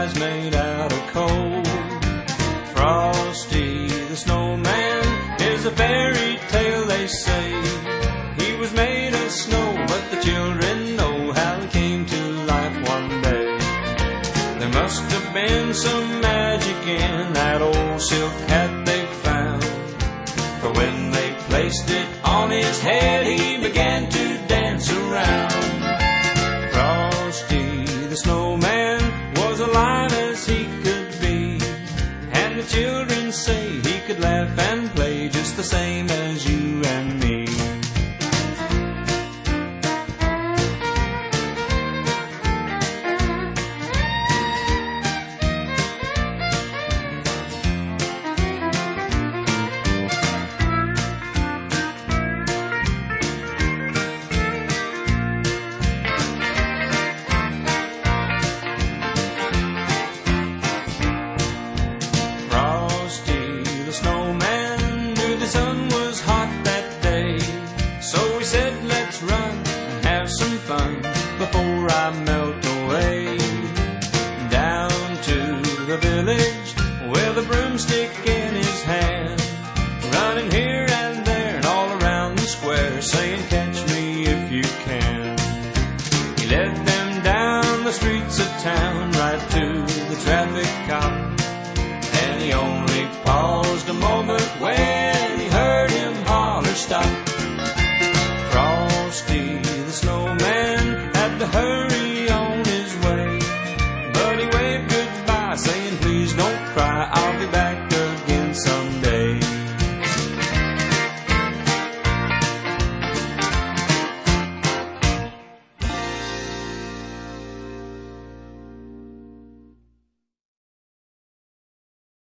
eyes made out of coal. Frosty the Snowman is a fairy tale, they say. He was made of snow, but the children know how he came to life one day. There must have been some magic in that old silk hat they found, for when they placed it on his head, he began to dance around. Frosty the Snowman was alive as he could be, and the children say he could laugh and play just the same as you and me. Before I melt away, down to the village with a broomstick in his hand, running here and there and all around the square, saying, "Catch me if you can." He led them down the streets of town, right to the traffic cop.